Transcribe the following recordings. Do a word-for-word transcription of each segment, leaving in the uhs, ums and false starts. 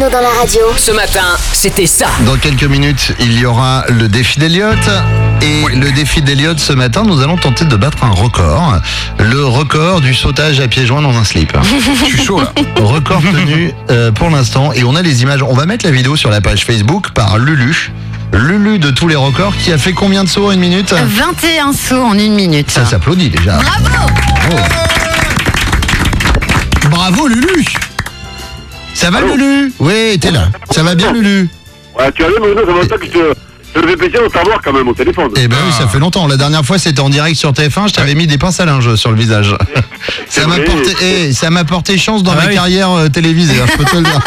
Bruno dans la radio. Ce matin, c'était ça. Dans quelques minutes, il y aura le défi d'Eliott. Et oui. Le défi d'Eliott, ce matin, nous allons tenter de battre un record. Le record du sautage à pieds joints dans un slip. Je suis chaud là. Record tenu euh, pour l'instant. Et on a les images. On va mettre la vidéo sur la page Facebook par Lulu. Lulu de tous les records qui a fait combien de sauts en une minute? vingt et un sauts en une minute. Ça s'applaudit déjà. Bravo. Bravo, Bravo Lulu. Ça va Allô Lulu? Oui, t'es là. Ça va bien Lulu? Ouais, tu as vu, Bruno, ça fait longtemps que je te... Je devais plaisir de t'avoir quand même au téléphone. Eh ben ah. oui, ça fait longtemps. La dernière fois, c'était en direct sur T F un. Je t'avais mis des pinces à linge sur le visage. Ça m'a, porté, eh, ça m'a porté chance dans ah ma oui. carrière euh, télévisée. Hein, je peux te le dire.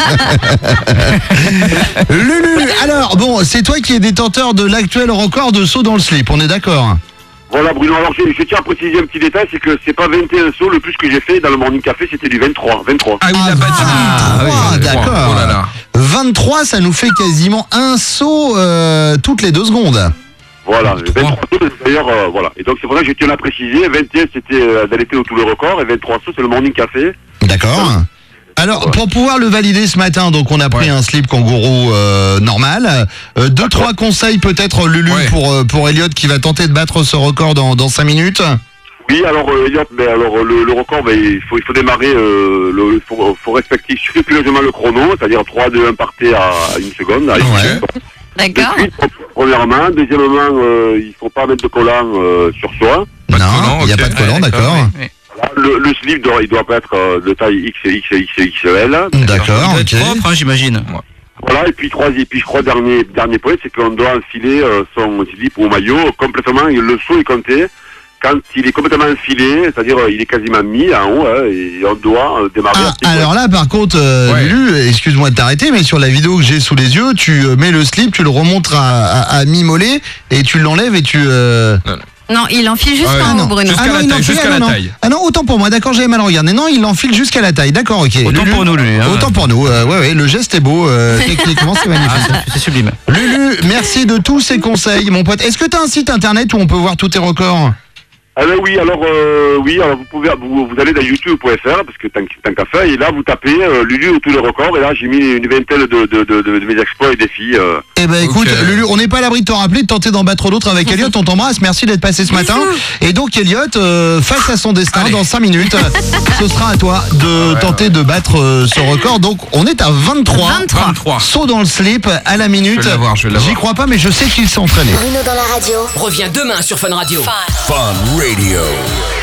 Lulu, alors, bon, c'est toi qui es détenteur de l'actuel record de saut dans le slip. On est d'accord? Voilà, Bruno. Alors, je, je tiens à préciser un petit détail, c'est que c'est pas vingt et un sauts. Le plus que j'ai fait dans le Morning Café, c'était du vingt-trois. vingt-trois. Ah oui, il a battu. Ah, oui, ah, d'accord. Oh là là. vingt-trois, ça nous fait quasiment un saut euh, toutes les deux secondes. Voilà, vingt-trois sauts, d'ailleurs, euh, voilà. Et donc, c'est pour ça que je tiens à préciser. vingt et un, c'était euh, dans l'été au tout le record, et vingt-trois sauts, c'est le Morning Café. D'accord. Alors, ouais. pour pouvoir le valider ce matin, donc on a pris ouais. un slip kangourou euh, normal. Euh, deux, D'accord. trois conseils peut-être, Lulu, ouais. pour, euh, pour Eliott qui va tenter de battre ce record dans, dans cinq minutes. Oui, alors euh, Eliott, ben, alors, le, le record, ben, il, faut, il faut démarrer, euh, le, il faut, faut respecter scrupuleusement le chrono, c'est-à-dire trois, deux, un partez à une seconde. À une ouais. seconde. D'accord. Puis, premièrement. Deuxièmement, euh, il ne faut pas mettre de collant euh, sur soi. Pas non, il n'y okay. a pas de collant, ouais, d'accord. d'accord. Oui, oui. Le, le slip, doit, il doit pas être euh, de taille X, X, X, X L. D'accord, ok. Propre, hein, j'imagine. Voilà, et puis trois, et puis je crois dernier dernier point, c'est qu'on doit enfiler euh, son slip ou maillot complètement. Le saut est compté quand il est complètement enfilé, c'est-à-dire euh, il est quasiment mis en haut, hein, et on doit euh, démarrer. Ah, alors là, par contre, euh, ouais. Lulu, excuse-moi de t'arrêter, mais sur la vidéo que j'ai sous les yeux, tu euh, mets le slip, tu le remontes à, à, à mi-mollet et tu l'enlèves et tu. Euh... Non, non. Non, il enfile jusqu'en ah, haut, Bruno. Jusqu'à ah, la non, taille, jusqu'à ah, la non, taille. Ah non, autant pour moi, d'accord, j'avais mal regardé. Non, il l'enfile jusqu'à la taille, d'accord, ok. Autant Lulu, pour nous, lui. Hein. Autant pour nous, euh, ouais, ouais, le geste est beau, euh, techniquement, c'est magnifique. Ah, c'est sublime. Lulu, merci de tous ces conseils, mon pote. Est-ce que tu as un site internet où on peut voir tous tes records? Alors oui, alors euh, oui, alors vous pouvez vous, vous allez dans youtube point f r parce que tant, tant qu'à faire, et là vous tapez euh, Lulu ou tous les records, et là j'ai mis une vingtaine de, de, de, de, de mes exploits et défis. Euh. Eh ben écoute, okay. Lulu, on n'est pas à l'abri de te rappeler, de tenter d'en battre d'autres avec Eliott, on t'embrasse, merci d'être passé ce matin. Et donc Eliott, euh, face à son destin, allez. Dans cinq minutes, ce sera à toi de ouais, tenter ouais. de battre euh, ce record. Donc on est à vingt-trois, vingt-trois. Saut dans le slip à la minute. Je vais l'avoir, je vais l'avoir. J'y crois pas, mais je sais qu'il s'est entraîné. Bruno dans la radio. Reviens demain sur Fun Radio. Fun, Fun Radio.